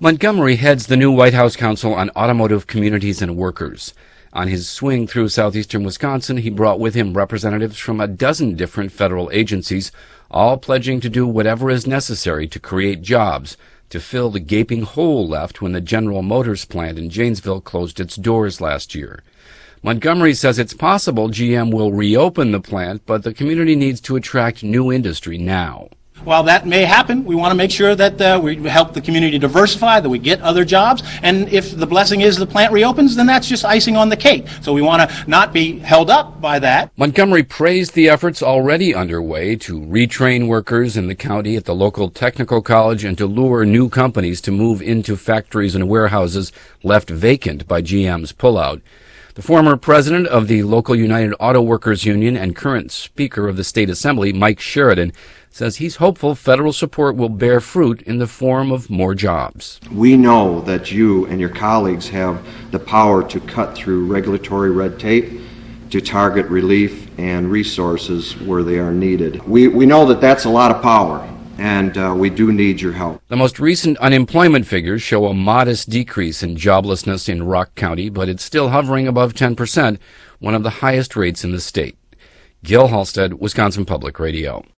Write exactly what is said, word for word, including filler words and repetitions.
Montgomery heads the new White House Council on Automotive Communities and Workers. On his swing through southeastern Wisconsin, he brought with him representatives from a dozen different federal agencies, all pledging to do whatever is necessary to create jobs, to fill the gaping hole left when the General Motors plant in Janesville closed its doors last year. Montgomery says it's possible G M will reopen the plant, but the community needs to attract new industry now. While that may happen, we want to make sure that uh, we help the community diversify, that we get other jobs, and if the blessing is the plant reopens, then that's just icing on the cake. So we want to not be held up by that. Montgomery praised the efforts already underway to retrain workers in the county at the local technical college and to lure new companies to move into factories and warehouses left vacant by G M's pullout. The former president of the local United Auto Workers Union and current Speaker of the State Assembly, Mike Sheridan, says he's hopeful federal support will bear fruit in the form of more jobs. We know that you and your colleagues have the power to cut through regulatory red tape, to target relief and resources where they are needed. We, we know that that's a lot of power, and uh, we do need your help. The most recent unemployment figures show a modest decrease in joblessness in Rock County, but it's still hovering above ten percent, one of the highest rates in the state. Gil Halstead, Wisconsin Public Radio.